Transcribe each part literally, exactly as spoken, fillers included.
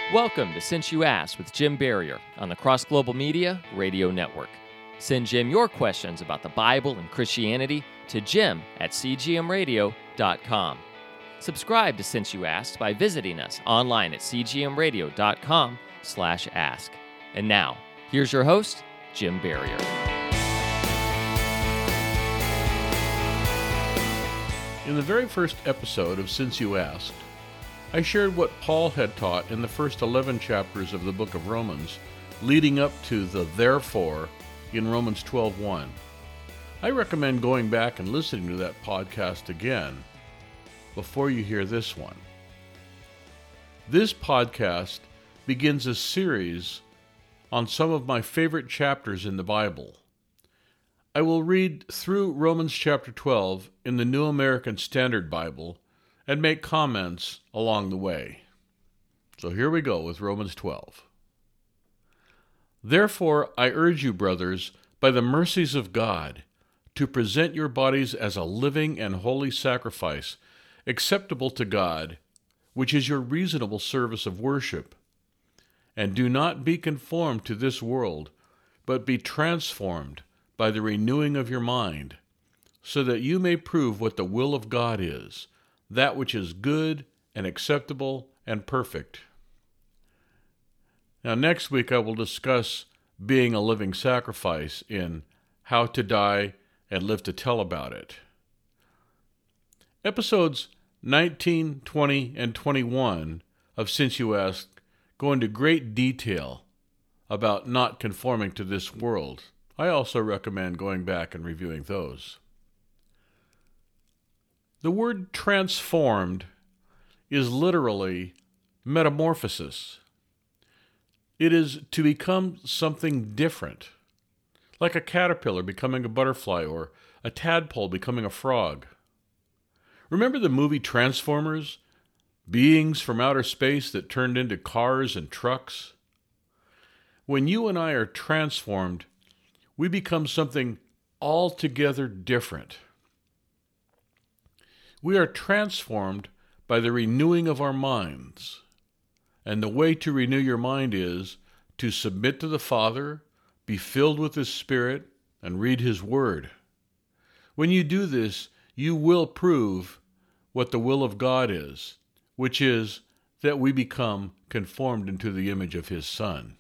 Welcome to Since You Asked with Jim Barrier on the Cross Global Media Radio Network. Send Jim your questions about the Bible and Christianity to jim at c g m radio dot com. Subscribe to Since You Asked by visiting us online at c g m radio dot com slash ask. And now, here's your host, Jim Barrier. In the very first episode of Since You Asked, I shared what Paul had taught in the first eleven chapters of the book of Romans, leading up to the therefore in Romans twelve one. I recommend going back and listening to that podcast again before you hear this one. This podcast begins a series on some of my favorite chapters in the Bible. I will read through Romans chapter twelve in the New American Standard Bible and make comments along the way. So here we go with Romans twelve. Therefore, I urge you, brothers, by the mercies of God, to present your bodies as a living and holy sacrifice, acceptable to God, which is your reasonable service of worship. And do not be conformed to this world, but be transformed by the renewing of your mind, so that you may prove what the will of God is, that which is good and acceptable and perfect. Now, next week I will discuss being a living sacrifice in How to Die and Live to Tell About It. Episodes nineteen, twenty, and twenty-one of Since You Asked go into great detail about not conforming to this world. I also recommend going back and reviewing those. The word transformed is literally metamorphosis. It is to become something different, like a caterpillar becoming a butterfly or a tadpole becoming a frog. Remember the movie Transformers? Beings from outer space that turned into cars and trucks? When you and I are transformed, we become something altogether different. We are transformed by the renewing of our minds. And the way to renew your mind is to submit to the Father, be filled with His Spirit, and read His Word. When you do this, you will prove what the will of God is, which is that we become conformed into the image of His Son.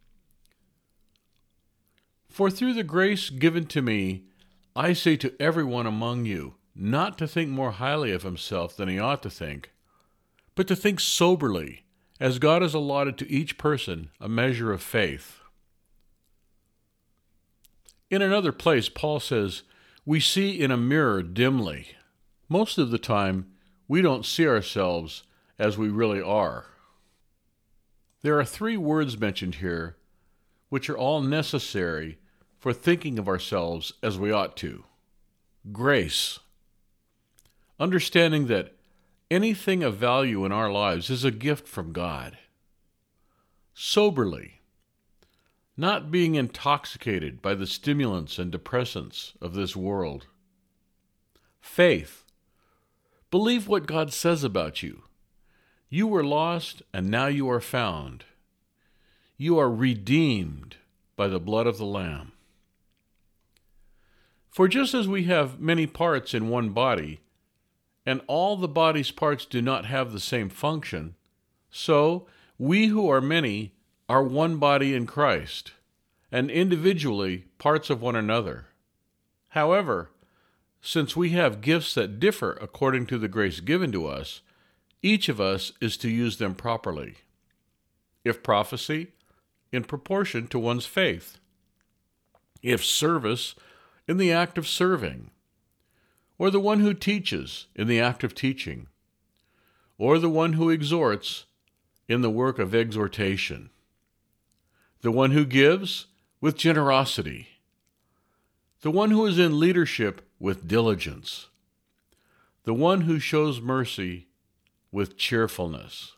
For through the grace given to me, I say to everyone among you, not to think more highly of himself than he ought to think, but to think soberly, as God has allotted to each person a measure of faith. In another place, Paul says, we see in a mirror dimly. Most of the time, we don't see ourselves as we really are. There are three words mentioned here, which are all necessary for thinking of ourselves as we ought to. Grace. Understanding that anything of value in our lives is a gift from God. Soberly. Not being intoxicated by the stimulants and depressants of this world. Faith. Believe what God says about you. You were lost, and now you are found. You are redeemed by the blood of the Lamb. For just as we have many parts in one body, and all the body's parts do not have the same function, so we who are many are one body in Christ, and individually parts of one another. However, since we have gifts that differ according to the grace given to us, each of us is to use them properly. If prophecy, in proportion to one's faith. If service, in the act of serving. Or the one who teaches, in the act of teaching. Or the one who exhorts, in the work of exhortation. The one who gives, with generosity. The one who is in leadership, with diligence. The one who shows mercy, with cheerfulness.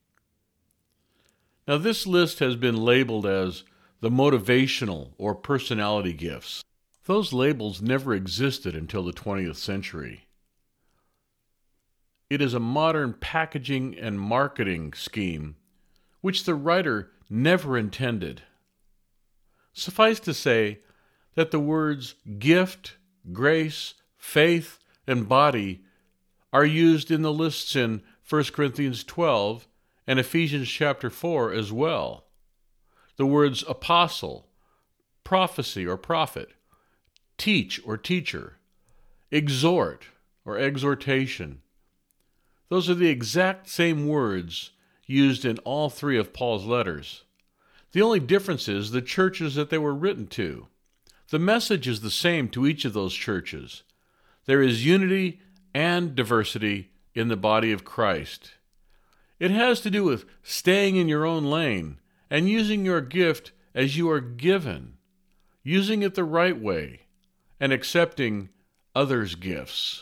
Now, this list has been labeled as the motivational or personality gifts. Those labels never existed until the twentieth century. It is a modern packaging and marketing scheme which the writer never intended. Suffice to say that the words gift, grace, faith, and body are used in the lists in First Corinthians twelve and Ephesians chapter four as well. The words apostle, prophecy or prophet, teach or teacher, exhort or exhortation. Those are the exact same words used in all three of Paul's letters. The only difference is the churches that they were written to. The message is the same to each of those churches. There is unity and diversity in the body of Christ. It has to do with staying in your own lane and using your gift as you are given, using it the right way, and accepting others' gifts.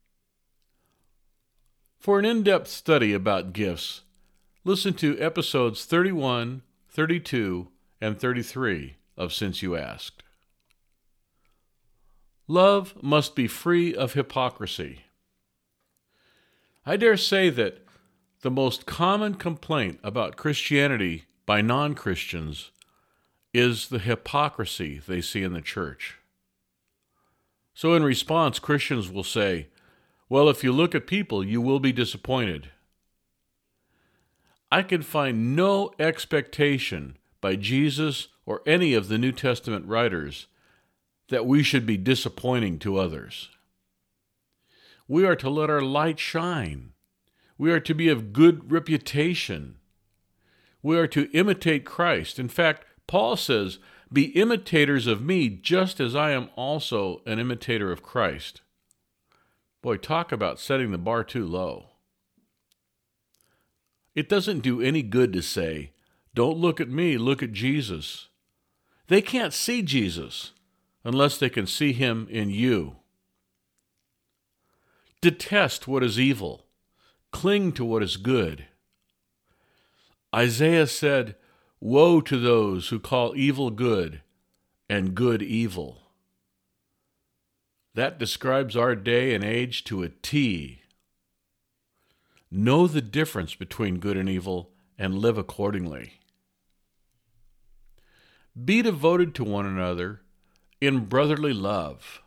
For an in-depth study about gifts, listen to episodes thirty-one, thirty-two, and thirty-three of Since You Asked. Love must be free of hypocrisy. I dare say that the most common complaint about Christianity by non-Christians is the hypocrisy they see in the church. So in response, Christians will say, well, if you look at people, you will be disappointed. I can find no expectation by Jesus or any of the New Testament writers that we should be disappointing to others. We are to let our light shine. We are to be of good reputation. We are to imitate Christ. In fact, Paul says, be imitators of me just as I am also an imitator of Christ. Boy, talk about setting the bar too low. It doesn't do any good to say, don't look at me, look at Jesus. They can't see Jesus unless they can see him in you. Detest what is evil. Cling to what is good. Isaiah said, woe to those who call evil good and good evil. That describes our day and age to a T. Know the difference between good and evil and live accordingly. Be devoted to one another in brotherly love.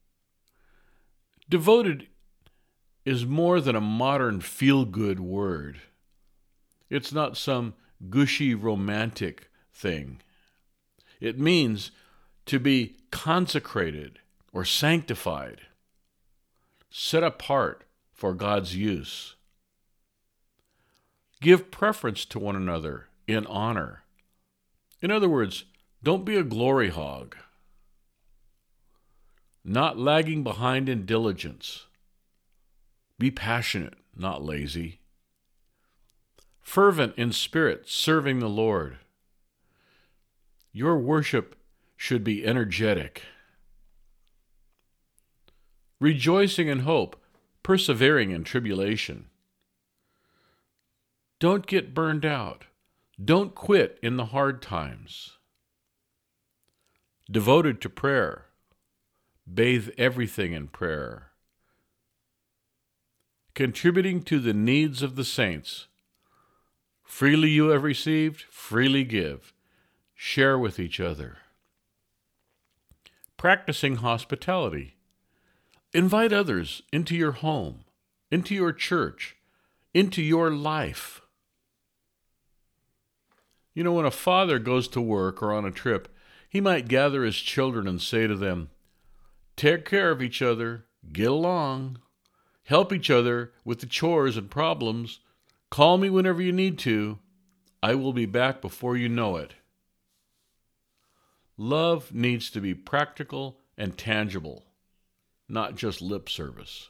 Devoted is more than a modern feel-good word. It's not some gushy romantic thing. It means to be consecrated or sanctified, set apart for God's use. Give preference to one another in honor. In other words, don't be a glory hog. Not lagging behind in diligence. Be passionate, not lazy. Fervent in spirit, serving the Lord. Your worship should be energetic. Rejoicing in hope, persevering in tribulation. Don't get burned out. Don't quit in the hard times. Devoted to prayer. Bathe everything in prayer. Contributing to the needs of the saints. Freely you have received, freely give. Share with each other. Practicing hospitality. Invite others into your home, into your church, into your life. You know, when a father goes to work or on a trip, he might gather his children and say to them, take care of each other, get along, help each other with the chores and problems, call me whenever you need to, I will be back before you know it. Love needs to be practical and tangible, not just lip service.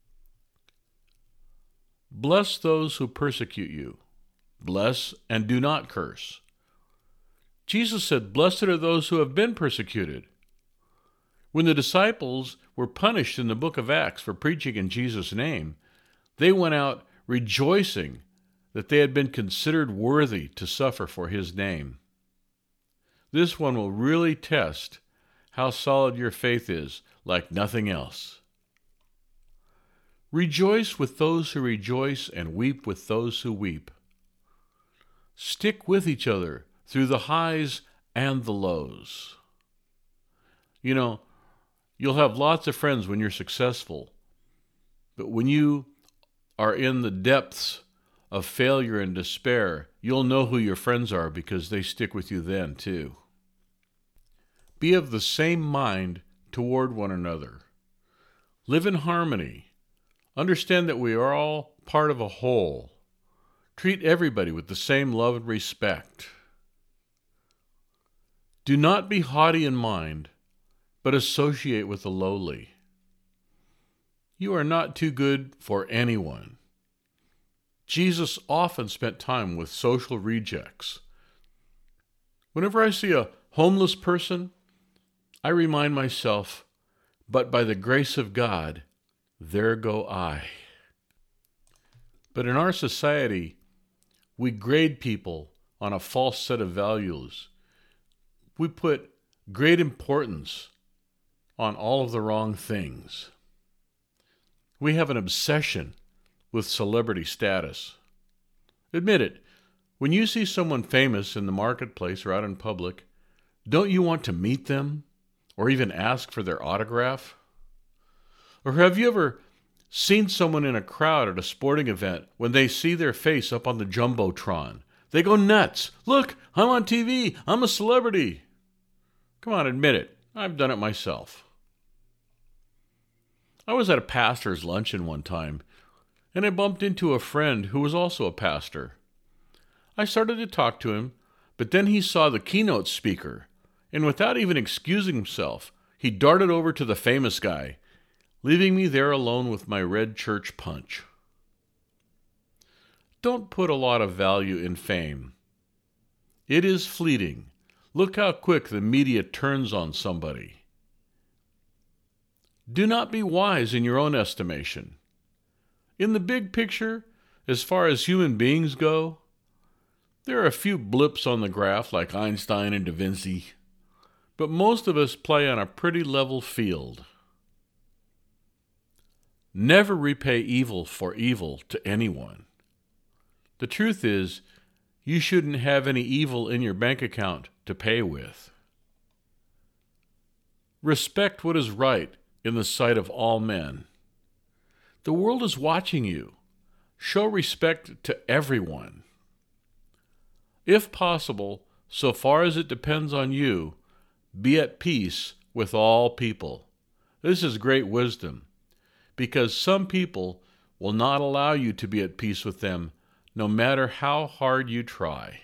Bless those who persecute you. Bless and do not curse. Jesus said, blessed are those who have been persecuted. When the disciples were punished in the book of Acts for preaching in Jesus' name, they went out rejoicing that they had been considered worthy to suffer for his name. This one will really test how solid your faith is, like nothing else. Rejoice with those who rejoice and weep with those who weep. Stick with each other through the highs and the lows. You know, you'll have lots of friends when you're successful, but when you are in the depths of failure and despair, you'll know who your friends are because they stick with you then too. Be of the same mind toward one another. Live in harmony. Understand that we are all part of a whole. Treat everybody with the same love and respect. Do not be haughty in mind, but associate with the lowly. You are not too good for anyone. Jesus often spent time with social rejects. Whenever I see a homeless person, I remind myself, but by the grace of God, there go I. But in our society, we grade people on a false set of values. We put great importance on all of the wrong things. We have an obsession with celebrity status. Admit it, when you see someone famous in the marketplace or out in public, don't you want to meet them or even ask for their autograph? Or have you ever seen someone in a crowd at a sporting event when they see their face up on the Jumbotron? They go nuts. Look, I'm on T V. I'm a celebrity. Come on, admit it. I've done it myself. I was at a pastor's luncheon one time, and I bumped into a friend who was also a pastor. I started to talk to him, but then he saw the keynote speaker, and without even excusing himself, he darted over to the famous guy, leaving me there alone with my red church punch. Don't put a lot of value in fame. It is fleeting. Look how quick the media turns on somebody. Do not be wise in your own estimation. In the big picture, as far as human beings go, there are a few blips on the graph like Einstein and Da Vinci, but most of us play on a pretty level field. Never repay evil for evil to anyone. The truth is, you shouldn't have any evil in your bank account to pay with. Respect what is right in the sight of all men. The world is watching you. Show respect to everyone. If possible, so far as it depends on you, be at peace with all people. This is great wisdom, because some people will not allow you to be at peace with them, no matter how hard you try.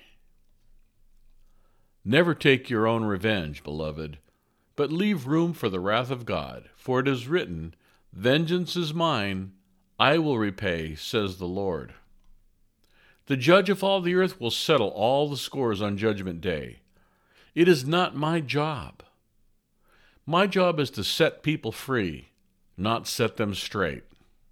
Never take your own revenge, beloved, but leave room for the wrath of God, for it is written, "Vengeance is mine, I will repay, says the Lord." The judge of all the earth will settle all the scores on Judgment Day. It is not my job. My job is to set people free, not set them straight.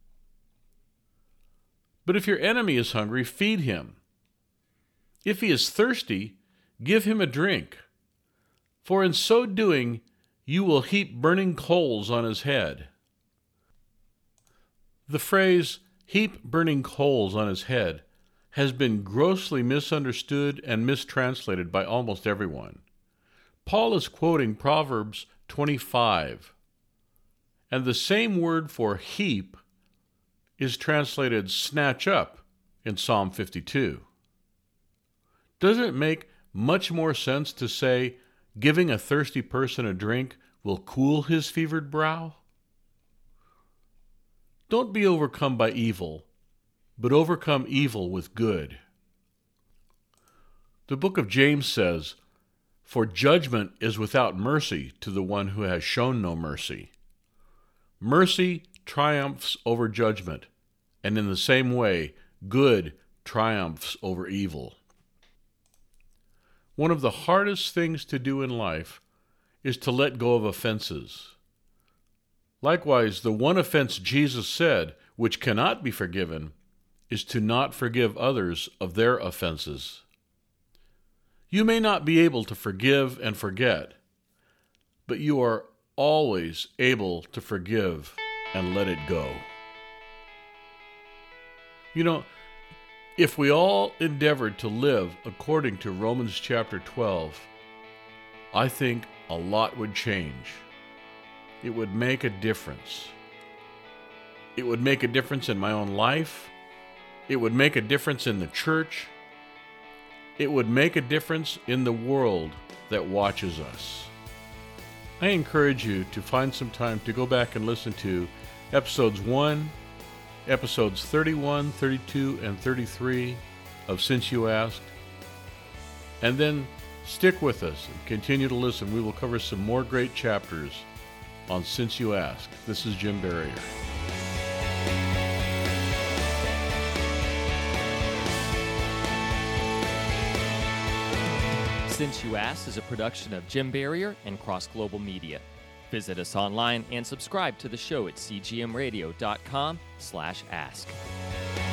But if your enemy is hungry, feed him. If he is thirsty, give him a drink. For in so doing, you will heap burning coals on his head. The phrase, heap burning coals on his head, has been grossly misunderstood and mistranslated by almost everyone. Paul is quoting Proverbs twenty-five, and the same word for heap is translated snatch up in Psalm fifty-two. Doesn't it make much more sense to say giving a thirsty person a drink will cool his fevered brow? Don't be overcome by evil, but overcome evil with good. The book of James says, "For judgment is without mercy to the one who has shown no mercy." Mercy triumphs over judgment, and in the same way, good triumphs over evil. One of the hardest things to do in life is to let go of offenses. Likewise, the one offense Jesus said, which cannot be forgiven, is to not forgive others of their offenses. You may not be able to forgive and forget, but you are always able to forgive and let it go. You know, If we all endeavored to live according to Romans chapter twelve, I think a lot would change. It would make a difference. It would make a difference in my own life. It would make a difference in the church. It would make a difference in the world that watches us. I encourage you to find some time to go back and listen to episodes one, episodes thirty-one, thirty-two, and thirty-three of Since You Asked, and then stick with us and continue to listen. We will cover some more great chapters on Since You Asked. This is Jim Barrier. Since You Asked is a production of Jim Barrier and Cross Global Media. Visit us online and subscribe to the show at c g m radio dot com slash ask.